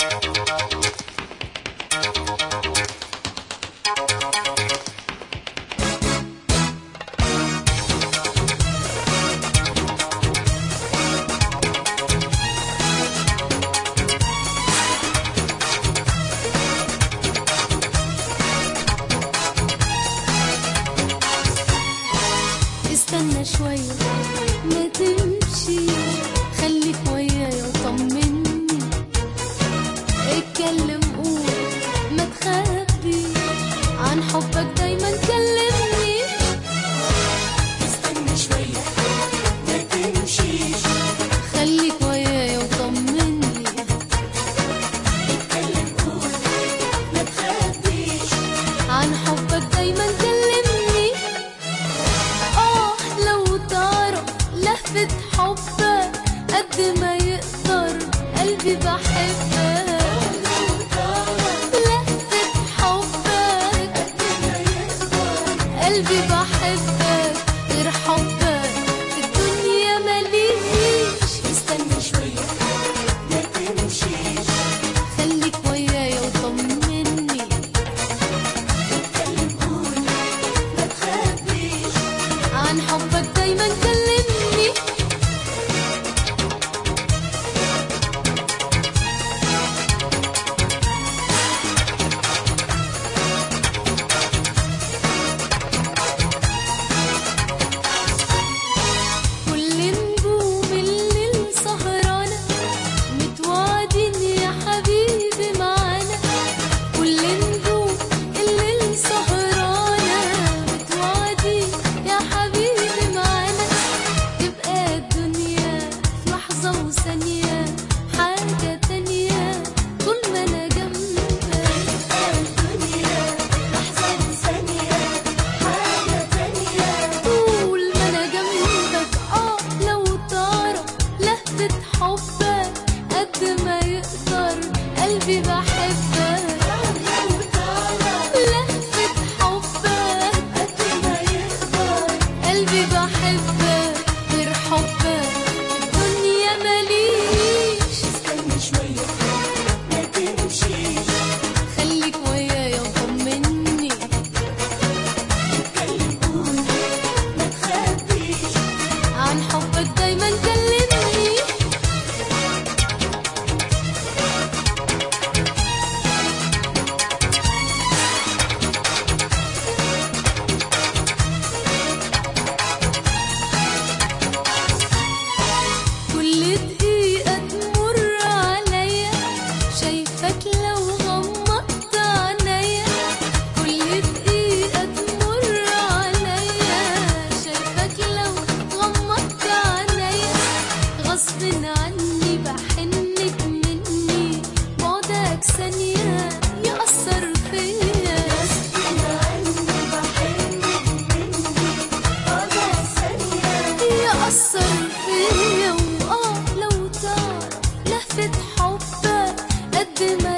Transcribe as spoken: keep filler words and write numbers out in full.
استنى شوية ما تمشي، خليك ويايا وطمني، اتكلم قول ما تخبي، عن حبك دايما كلمني. استنى شوية ما تمشيش، خليك ويايا وطمني، اتكلم قول ما تخبيش، عن حبك دايما كلمني. اه لو تعرف لهفة حبك قد ما يقدر قلبي بحبك، لهفة حبك قد ما يقدر قلبي بحبك، غير حبك في الدنيا ماليش. استنى شوية ما تمشيش، خليك ويايا وطمني، اتكلم قول ما تخبيش، عن حبك دايما كلمني. كل نجوم الليل سهرانة متوعدين يا حبيبي معانا، كل نجوم الليل سهرانة متوعدين يا حبيبي معانا، تبقى الدنيا في لحظة وثانية حاجة تانية طول ما أنا جنبك. الدنيا لحظة وثانية حاجة تانية، طول ما أنا جنبك اه لو تعرف لهفة حبك قد ما يقدر قلبي بحبك، لو تعرف لهفة حبك قد ما يقدر قلبي بحبك، غير حبك الدنيا ماليش. استنى شوية ما تمشيش، خليك ويايا وطمني، اتكلم قول ما تخبيش، عن حبك دايما كلمني. كل دقيقة تمر عليا شايفك لو غمضت عينيا، كل دقيقة تمر عليا شايفك لو غمضت عينيا، غصب عني بحنك مني بعدك ثانية يأثر فيا، غصب عني بحنك مني بعد ثانية، يأثر فيا. وآه لو تعرف لهفة حبك قد ما